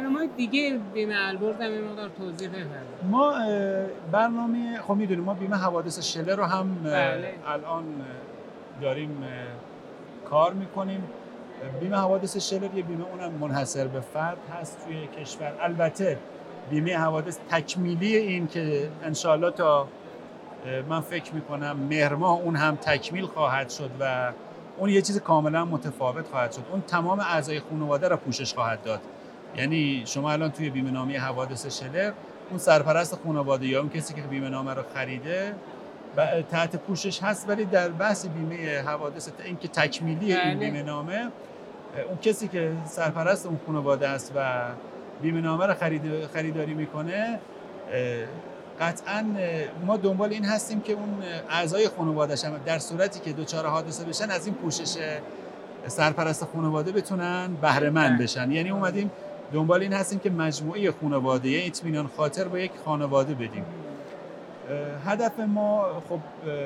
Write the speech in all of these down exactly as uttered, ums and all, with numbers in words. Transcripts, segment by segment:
برنامه‌های دیگه بیمه البرز هم این مقدار توضیح بفرمایید. ما برنامه خب میدونیم ما بیمه حوادث شلر رو هم بله. الان داریم کار میکنیم. بیمه حوادث شلر یه بیمه اونم منحصر به فرد هست توی کشور. البته بیمه حوادث تکمیلی این که انشالله تا من فکر میکنم مهر ماه اون هم تکمیل خواهد شد و اون یه چیز کاملا متفاوت خواهد شد. اون تمام اعضای خانواده را پوشش خواهد داد. یعنی شما الان توی بیمه نامه حوادث شلر اون سرپرست خانواده یا اون کسی که بیمه نامه رو خریده تحت پوشش هست، ولی در بحث بیمه حوادث این که تکمیلی این بیمه نامه اون کسی که سرپرست اون خانواده است و بیمه نامه رو خرید خریداری میکنه قطعاً ما دنبال این هستیم که اون اعضای خانواده‌اش هم در صورتی که دچار حادثه بشن از این پوشش سرپرست خانواده بتونن بهره مند بشن. یعنی اومدیم دنبال این هستیم که مجموعه خانواده یه اطمینان خاطر با یک خانواده بدیم. هدف ما خب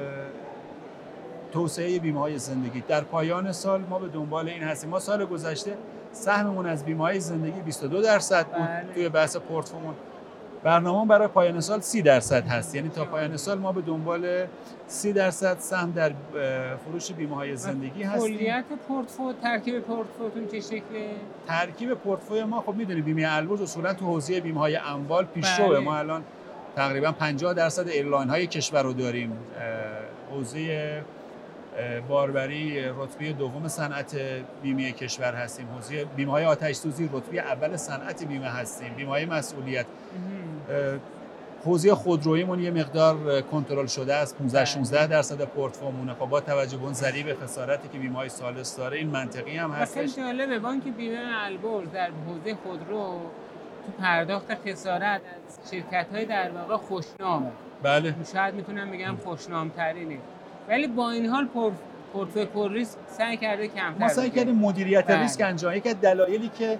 توسعه بیمه‌های زندگی. در پایان سال ما به دنبال این هستیم. ما سال گذشته سهممون از بیمه‌های زندگی بیست و دو درصد بود توی بحث پورتفولیو. برنامه برای پایان سال سی درصد هست. یعنی تا پایان سال ما به دنبال سی درصد سهم در فروش بیمه‌های زندگی هستیم. کلیت پورتفولیو، ترکیب پورتفولیوتون چه شکلیه؟ ترکیب پورتفولیو ما خب می‌دونید بیمه البرز اصولاً تو حوزه بیمه‌های اموال پیشروه. ما الان تقریباً پنجاه درصد ایرلاین‌های کشور رو داریم. حوزه باربری رتبه دوم صنعت بیمه کشور هستیم. حوزه بیمه‌های آتش سوزی رتبه اول صنعت بیمه هستیم. بیمه‌های مسئولیت. حوزه خودروییمون یه مقدار کنترل شده است. پانزده شانزده درصد پورتفولیومونه. خب با توجه به اون ضریب خسارتی که بیمه‌های سالس داره این منطقی هم هست. خیلی جالبه بانک بیمه البرز در حوزه خودرو تو پرداخت خسارت از شرکت‌های در واقع خوشنامه. بله. شاید میتونم بگم خوشنام‌ترینه. ولی با این حال پورتفولیو پر ریسک سعی کرده کمتر. ما سعی کردیم مدیریت ریسک انجام. یکی از دلایلی که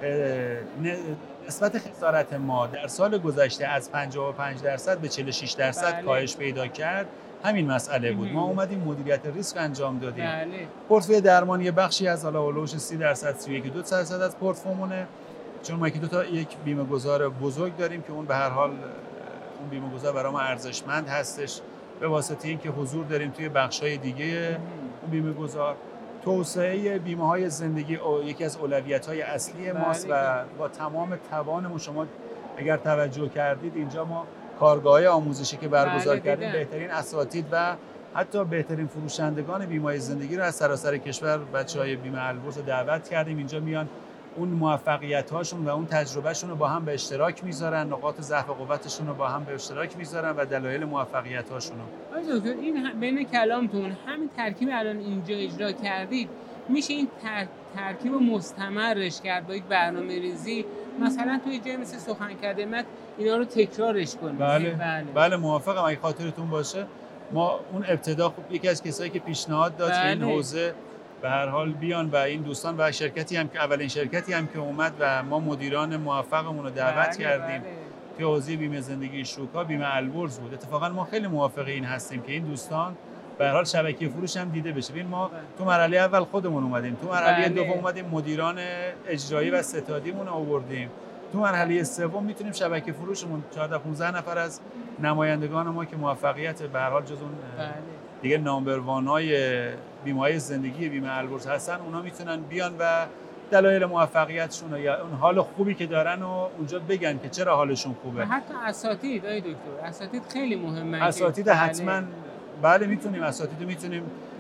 نسبت خسارت ما در سال گذشته از پنجاه و پنج درصد به چهل و شش درصد کاهش پیدا کرد همین مسئله بود. ما اومدیم مدیریت ریسک انجام دادیم. بله. پورتفوی درمانی بخشی از حالا اولوش سی درصد سی و یک و دو درصد از پورتفولیومونه، چون ما یکی دو تا یک بیمه گذار بزرگ داریم که اون به هر حال اون بیمه گذار برای ما ارزشمند هستش به واسطه اینکه حضور داریم توی بخش‌های دیگه اون بیمه گذار. توسعه بیمه‌های زندگی یکی از اولویت‌های اصلی ماست و با تمام توانمون شما اگر توجه کردید اینجا ما کارگاه‌های آموزشی که برگزار کردیم بهترین اساتید و حتی بهترین فروشندگان بیمه‌های زندگی رو از سراسر کشور بچه‌های بیمه البرز دعوت کردیم. اینجا میان اون موفقیت‌هاشون و اون تجربهشون رو با هم به اشتراک میذارن، نقاط ضعف و قوتشون رو با هم به اشتراک میذارن و دلایل موفقیت‌هاشون رو. آقای دکتر این بین کلامتون همین ترکیب الان اینجا اجرا کردید، میشه این تر... ترکیب مستمرش کرد با یک برنامه‌ریزی، مثلا توی جای مثل سخن کدمت اینا رو تکرارش کنید؟ بله بله, بله موافقم. اگه خاطرتون باشه ما اون ابتدا خب یکی از کسایی که پیشنهاد داد که این حوزه به هر حال بیان و این دوستان و شرکتی هم که اولین شرکتی هم که اومد و ما مدیران موفقمون رو دعوت بله کردیم بله. توی حوزه بیمه زندگی شوکا بیمه البرز بود. اتفاقا ما خیلی موافق این هستیم که این دوستان به هر حال شبکه فروش هم دیده بشه. ببین ما تو مرحله اول خودمون اومدیم، تو مرحله بله. دوم اومدیم مدیران اجرایی و ستادیمون آوردیم، تو مرحله سوم میتونیم شبکه فروشمون چهارده پانزده نفر از نمایندگان ما که موفقیت به هر حال جز اون بله. دیگه نامبر وانای بیمه‌های زندگی بیمه البرز هستن، اونا میتونن بیان و دلایل موفقیتشون یا اون حال خوبی که دارن و اونجا بگن که چرا حالشون خوبه. و حتی اساتید ای دکتر، اساتید خیلی مهمه. اساتید حتما بله میتونیم اساتید رو میتونیم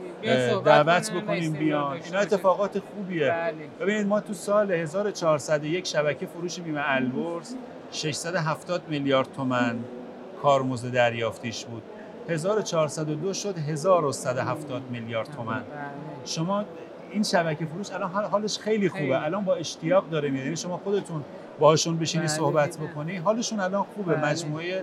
دعوت بکنیم بیان. اینا اتفاقات خوبیه. بله. ببینید ما تو سال هزار و چهارصد و یک شبکه فروش بیمه البرز ششصد و هفتاد میلیارد تومان کارمزد دریافتیش بود. هزار و چهارصد و دو شد هزار و صد و هفتاد میلیارد تومان. شما این شبکه فروش الان حالش خیلی خوبه. خیلی. الان با اشتیاق داره میاد. یعنی شما خودتون باهاشون بشینی صحبت بکنی حالشون الان خوبه. بله. مجموعه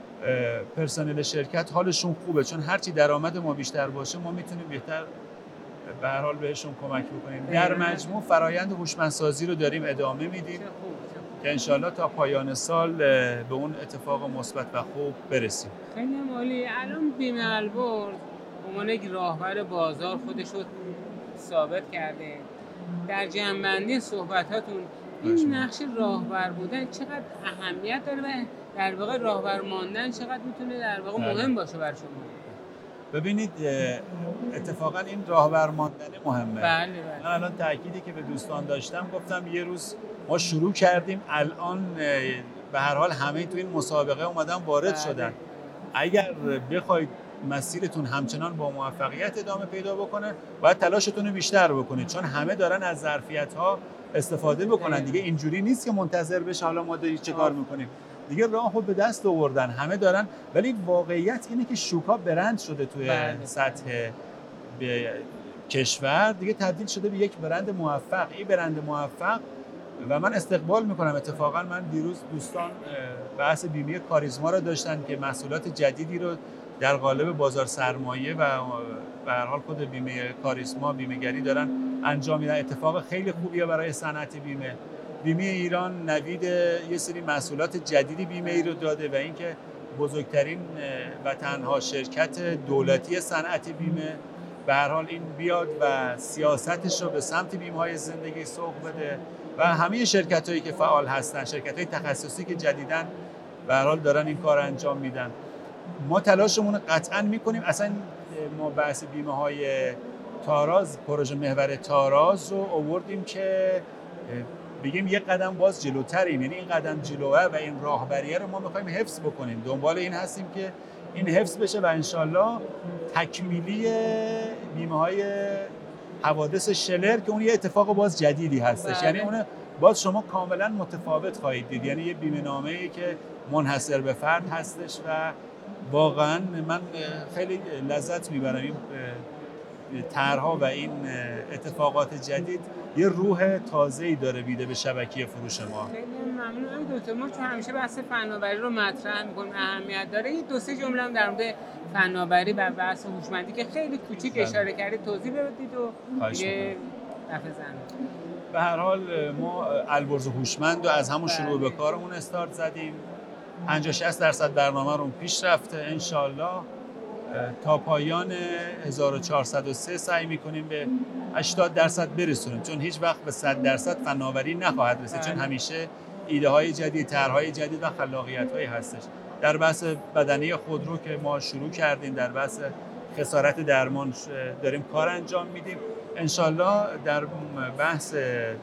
پرسنل شرکت حالشون خوبه، چون هرچی درآمد ما بیشتر باشه ما میتونیم بهتر به هر حال بهشون کمک بکنیم. در مجموع فرایند هوشمندسازی رو داریم ادامه میدیم که انشالله تا پایان سال به اون اتفاق مثبت و خوب برسیم. خیلی عالی. الان بیمه البرز به عنوان یک راهبر بازار خودش رو ثابت کرده. در جمع‌بندی صحبتاتون این نقش راهبر بودن چقدر اهمیت داره و در واقع راهبر ماندن چقدر میتونه در واقع مهم باشه بر شما؟ ببینید اتفاقا این راهبر ماندن مهمه. بله بله. من الان تأکیدی که به دوستان داشتم گفتم یه روز ما شروع کردیم، الان به هر حال همه تو این مسابقه اومدن وارد بله. شدن. اگر بخواید مسیرتون همچنان با موفقیت ادامه پیدا بکنه باید تلاشتون رو بیشتر بکنید، چون همه دارن از ظرفیت‌ها استفاده بکنن دیگه. اینجوری نیست که منتظر بشه حالا ما داریم چه کار میکنیم، دیگه راهو به دست آوردن همه دارن. ولی واقعیت اینه که شوکا برند شده توی بله. سطح کشور، دیگه تبدیل شده به یک برند موفق. این برند موفق و من استقبال میکنم. اتفاقا من دیروز دوستان بحث بیمه کاریزما رو داشتن که محصولات جدیدی رو در قالب بازار سرمایه و به هر حال خود بیمه کاریزما بیمه‌گری دارن انجام میدن. اتفاق خیلی خوبیه برای صنعت بیمه. بیمه ایران نوید یه سری محصولات جدیدی بیمه ای رو داده و اینکه بزرگترین و تنها شرکت دولتی صنعت بیمه به هر حال این بیاد و سیاستش رو به سمت بیمه‌های زندگی سوق بده و همه شرکتایی که فعال هستن، شرکت‌های تخصصی که جدیداً به هر حال دارن این کار انجام میدن. ما تلاشمون رو قطعاً میکنیم. اصلا ما بحث بیمه‌های تاراز، پروژه محور تاراز رو آوردیم که بگیم یک قدم باز جلوتریم، یعنی این قدم جلوه و این راهبریه رو ما میخوایم حفظ بکنیم. دنبال این هستیم که این حفظ بشه و انشالله تکمیلی بیمه‌های حوادث شلر که اون یه اتفاق باز جدیدی هستش بله. یعنی اون باز شما کاملا متفاوت خواهید دید، یعنی یه بیمه نامه‌ای که منحصر به فرد هستش و واقعا من خیلی لذت میبرم. این طرح‌ها و این اتفاقات جدید یه روح تازه‌ای داره میده به شبکه فروش ما. خیلی ممنونم دکتر. ما چون همیشه بحث فناوری رو مطرح می‌کنیم، اهمیت داره. یه دو سه جمله هم در مورد فناوری و بحث هوشمندی که خیلی کوچیک اشاره کردید توضیح بدید و دیگه دفعه زنده. به هر حال ما البرز هوشمند رو از همون شروع به کارمون استارت زدیم. پنجاه شصت درصد برنامه رو پیش رفته. انشالله تا پایان هزار و چهارصد و سه سعی میکنیم به هشتاد درصد برسونیم، چون هیچ وقت به صد درصد فناوری نخواهد رسید، چون همیشه ایده های جدید، طرح‌های جدید و خلاقیت هایی هستش. در بحث بدنه خودرو که ما شروع کردیم، در بحث خسارت درمان داریم کار انجام میدیم. انشالله در بحث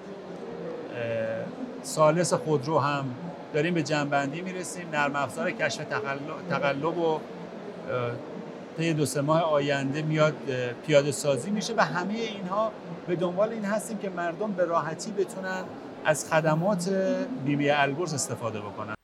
ثالث خودرو هم داریم به جنبندی میرسیم. نرم افزار کشف تقلب و طی دو سه ماه آینده میاد پیاده سازی میشه و همه اینها به دنبال این هستیم که مردم به راحتی بتونن از خدمات بیمه البرز استفاده بکنن.